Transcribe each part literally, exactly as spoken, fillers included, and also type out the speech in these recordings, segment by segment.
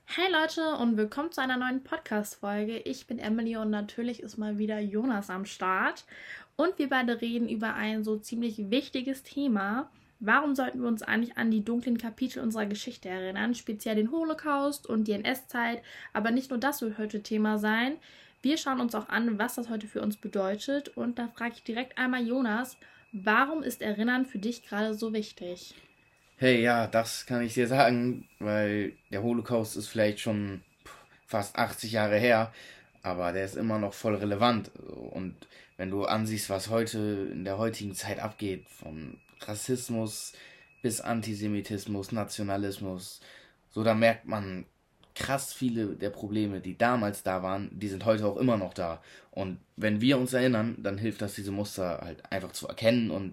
Hey Leute und willkommen zu einer neuen Podcast-Folge. Ich bin Emily und natürlich ist mal wieder Jonas am Start. Und wir beide reden über ein so ziemlich wichtiges Thema. Warum sollten wir uns eigentlich an die dunklen Kapitel unserer Geschichte erinnern, speziell den Holocaust und die N S-Zeit? Aber nicht nur das wird heute Thema sein. Wir schauen uns auch an, was das heute für uns bedeutet. Und da frage ich direkt einmal Jonas, warum ist Erinnern für dich gerade so wichtig? Hey, ja, das kann ich dir sagen, weil der Holocaust ist vielleicht schon fast achtzig Jahre her, aber der ist immer noch voll relevant. Und wenn du ansiehst, was heute in der heutigen Zeit abgeht, von Rassismus bis Antisemitismus, Nationalismus, so da merkt man krass viele der Probleme, die damals da waren, die sind heute auch immer noch da. Und wenn wir uns erinnern, dann hilft das, diese Muster halt einfach zu erkennen und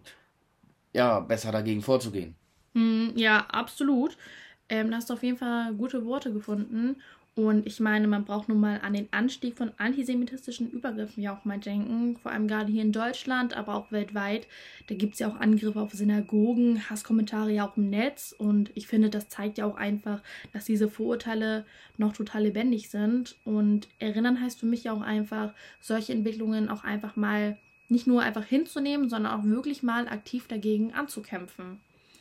ja, besser dagegen vorzugehen. Hm, ja, absolut. Ähm, da hast du auf jeden Fall gute Worte gefunden. Und ich meine, man braucht nun mal an den Anstieg von antisemitistischen Übergriffen ja auch mal denken. Vor allem gerade hier in Deutschland, aber auch weltweit. Da gibt es ja auch Angriffe auf Synagogen, Hasskommentare ja auch im Netz. Und ich finde, das zeigt ja auch einfach, dass diese Vorurteile noch total lebendig sind. Und erinnern heißt für mich ja auch einfach, solche Entwicklungen auch einfach mal nicht nur einfach hinzunehmen, sondern auch wirklich mal aktiv dagegen anzukämpfen.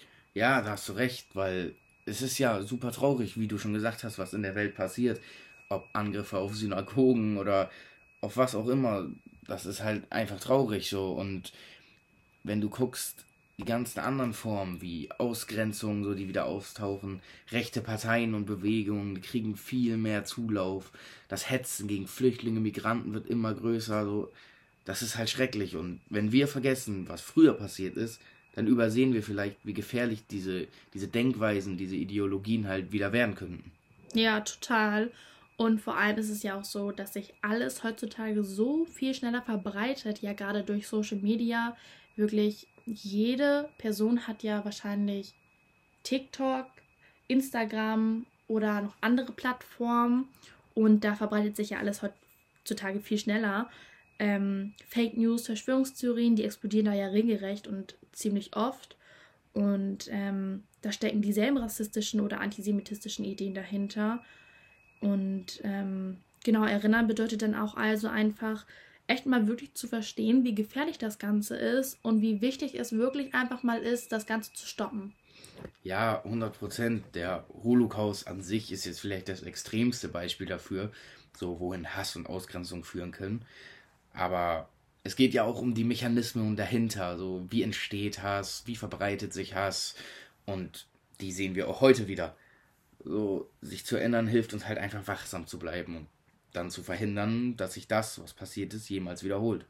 Ja, da hast du recht, weil es ist ja super traurig, wie du schon gesagt hast, was in der Welt passiert. Ob Angriffe auf Synagogen oder auf was auch immer. Das ist halt einfach traurig so. Und wenn du guckst, die ganzen anderen Formen wie Ausgrenzung, so die wieder auftauchen, rechte Parteien und Bewegungen, die kriegen viel mehr Zulauf. Das Hetzen gegen Flüchtlinge, Migranten wird immer größer. So, das ist halt schrecklich. Und wenn wir vergessen, was früher passiert ist, dann übersehen wir vielleicht, wie gefährlich diese, diese Denkweisen, diese Ideologien halt wieder werden könnten. Ja, total. Und vor allem ist es ja auch so, dass sich alles heutzutage so viel schneller verbreitet, ja gerade durch Social Media. Wirklich jede Person hat ja wahrscheinlich TikTok, Instagram oder noch andere Plattformen. Und da verbreitet sich ja alles heutzutage viel schneller. Ähm, Fake News, Verschwörungstheorien, die explodieren da ja regelrecht und ziemlich oft. Und ähm, da stecken dieselben rassistischen oder antisemitistischen Ideen dahinter. Und ähm, genau, erinnern bedeutet dann auch also einfach echt mal wirklich zu verstehen, wie gefährlich das Ganze ist und wie wichtig es wirklich einfach mal ist, das Ganze zu stoppen. Ja, hundert Prozent. Der Holocaust an sich ist jetzt vielleicht das extremste Beispiel dafür, so wohin Hass und Ausgrenzung führen können. Aber es geht ja auch um die Mechanismen dahinter. So, wie entsteht Hass, wie verbreitet sich Hass. Und die sehen wir auch heute wieder. So, sich zu erinnern, hilft uns halt einfach wachsam zu bleiben und dann zu verhindern, dass sich das, was passiert ist, jemals wiederholt.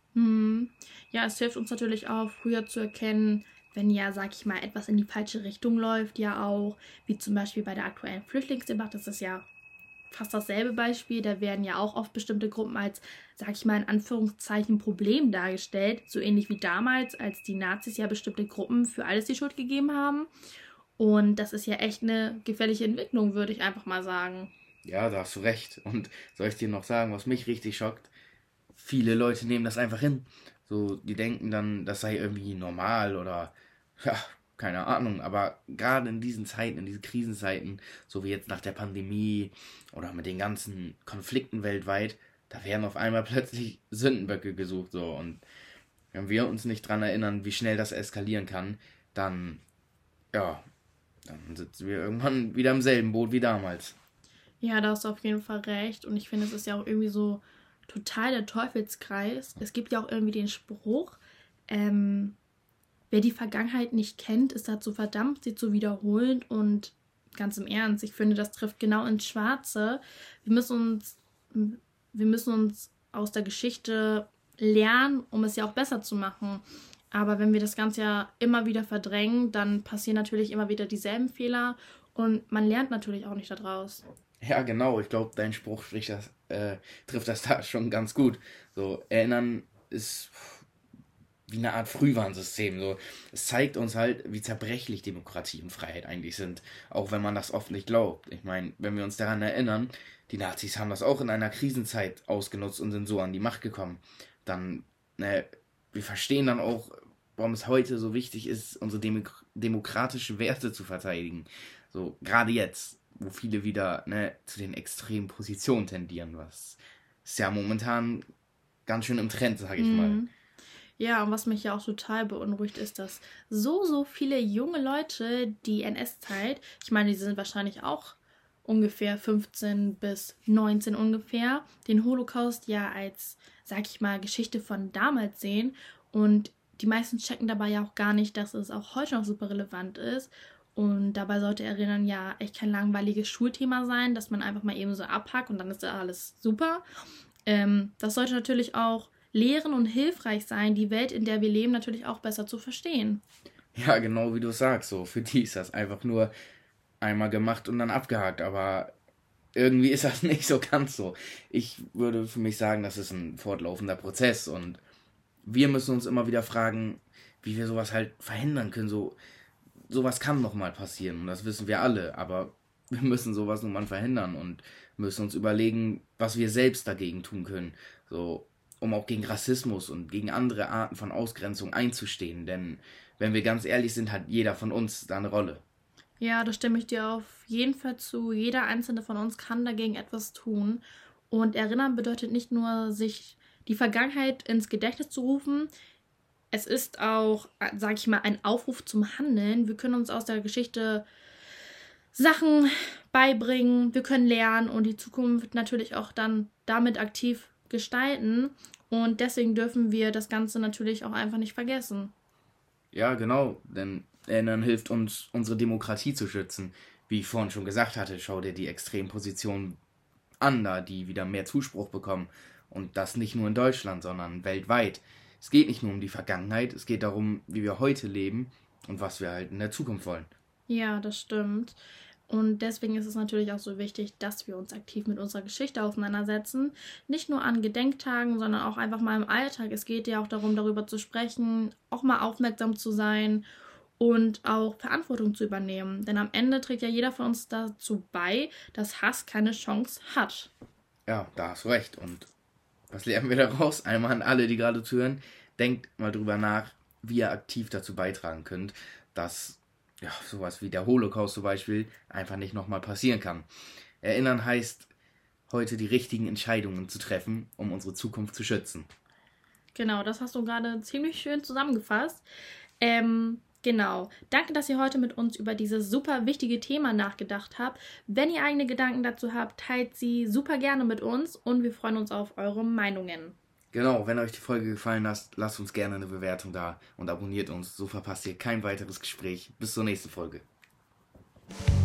Hm. Ja, es hilft uns natürlich auch, früher zu erkennen, wenn ja, sag ich mal, etwas in die falsche Richtung läuft, ja auch, wie zum Beispiel bei der aktuellen Flüchtlingsdebatte, das ist ja fast dasselbe Beispiel. Da werden ja auch oft bestimmte Gruppen als, sag ich mal, in Anführungszeichen Problem dargestellt. So ähnlich wie damals, als die Nazis ja bestimmte Gruppen für alles die Schuld gegeben haben. Und das ist ja echt eine gefährliche Entwicklung, würde ich einfach mal sagen. Ja, da hast du recht. Und soll ich dir noch sagen, was mich richtig schockt? Viele Leute nehmen das einfach hin. So, die denken dann, das sei irgendwie normal oder, ja, keine Ahnung. Aber gerade in diesen Zeiten, in diesen Krisenzeiten, so wie jetzt nach der Pandemie oder mit den ganzen Konflikten weltweit, da werden auf einmal plötzlich Sündenböcke gesucht. So. Und wenn wir uns nicht dran erinnern, wie schnell das eskalieren kann, dann, ja, dann sitzen wir irgendwann wieder im selben Boot wie damals. Ja, da hast du auf jeden Fall recht. Und ich finde, es ist ja auch irgendwie so total der Teufelskreis. Es gibt ja auch irgendwie den Spruch, ähm, wer die Vergangenheit nicht kennt, ist dazu verdammt, sie zu wiederholen. Und ganz im Ernst, ich finde, das trifft genau ins Schwarze. Wir müssen uns, wir müssen uns aus der Geschichte lernen, um es ja auch besser zu machen. Aber wenn wir das Ganze ja immer wieder verdrängen, dann passieren natürlich immer wieder dieselben Fehler und man lernt natürlich auch nicht daraus. Ja, genau. Ich glaube, dein Spruch spricht das, äh, trifft das da schon ganz gut. So, erinnern ist wie eine Art Frühwarnsystem. So, es zeigt uns halt, wie zerbrechlich Demokratie und Freiheit eigentlich sind. Auch wenn man das oft nicht glaubt. Ich meine, wenn wir uns daran erinnern, die Nazis haben das auch in einer Krisenzeit ausgenutzt und sind so an die Macht gekommen. Dann, ne, wir verstehen dann auch, warum es heute so wichtig ist, unsere Demo demokratischen Werte zu verteidigen. So, gerade jetzt. wo viele wieder ne, zu den extremen Positionen tendieren, was ist ja momentan ganz schön im Trend, sage ich mal. Ja, und was mich ja auch total beunruhigt, ist, dass so, so viele junge Leute die N S-Zeit, ich meine, die sind wahrscheinlich auch ungefähr fünfzehn bis neunzehn ungefähr, den Holocaust ja als, sag ich mal, Geschichte von damals sehen. Und die meisten checken dabei ja auch gar nicht, dass es auch heute noch super relevant ist. Und dabei sollte Erinnern ja echt kein langweiliges Schulthema sein, dass man einfach mal eben so abhackt und dann ist da alles super. Ähm, das sollte natürlich auch lehren und hilfreich sein, die Welt, in der wir leben, natürlich auch besser zu verstehen. Ja, genau wie du sagst, so für die ist das einfach nur einmal gemacht und dann abgehakt, aber irgendwie ist das nicht so ganz so. Ich würde für mich sagen, das ist ein fortlaufender Prozess und wir müssen uns immer wieder fragen, wie wir sowas halt verhindern können. So, sowas kann nochmal passieren und das wissen wir alle, aber wir müssen sowas nun mal verhindern und müssen uns überlegen, was wir selbst dagegen tun können. So, um auch gegen Rassismus und gegen andere Arten von Ausgrenzung einzustehen. Denn wenn wir ganz ehrlich sind, hat jeder von uns da eine Rolle. Ja, da stimme ich dir auf jeden Fall zu. Jeder einzelne von uns kann dagegen etwas tun. Und erinnern bedeutet nicht nur, sich die Vergangenheit ins Gedächtnis zu rufen. Es ist auch, sage ich mal, ein Aufruf zum Handeln. Wir können uns aus der Geschichte Sachen beibringen, wir können lernen und die Zukunft natürlich auch dann damit aktiv gestalten. Und deswegen dürfen wir das Ganze natürlich auch einfach nicht vergessen. Ja, genau, denn Erinnern hilft uns, unsere Demokratie zu schützen. Wie ich vorhin schon gesagt hatte, schau dir die Extrempositionen an, da die wieder mehr Zuspruch bekommen. Und das nicht nur in Deutschland, sondern weltweit. Es geht nicht nur um die Vergangenheit, es geht darum, wie wir heute leben und was wir halt in der Zukunft wollen. Ja, das stimmt. Und deswegen ist es natürlich auch so wichtig, dass wir uns aktiv mit unserer Geschichte auseinandersetzen. Nicht nur an Gedenktagen, sondern auch einfach mal im Alltag. Es geht ja auch darum, darüber zu sprechen, auch mal aufmerksam zu sein und auch Verantwortung zu übernehmen. Denn am Ende trägt ja jeder von uns dazu bei, dass Hass keine Chance hat. Ja, da hast du recht. Und was lernen wir daraus? Einmal an alle, die gerade zuhören, denkt mal drüber nach, wie ihr aktiv dazu beitragen könnt, dass ja, sowas wie der Holocaust zum Beispiel einfach nicht nochmal passieren kann. Erinnern heißt, heute die richtigen Entscheidungen zu treffen, um unsere Zukunft zu schützen. Genau, das hast du gerade ziemlich schön zusammengefasst. Ähm, genau. Danke, dass ihr heute mit uns über dieses super wichtige Thema nachgedacht habt. Wenn ihr eigene Gedanken dazu habt, teilt sie super gerne mit uns und wir freuen uns auf eure Meinungen. Genau, wenn euch die Folge gefallen hat, lasst uns gerne eine Bewertung da und abonniert uns, so verpasst ihr kein weiteres Gespräch. Bis zur nächsten Folge.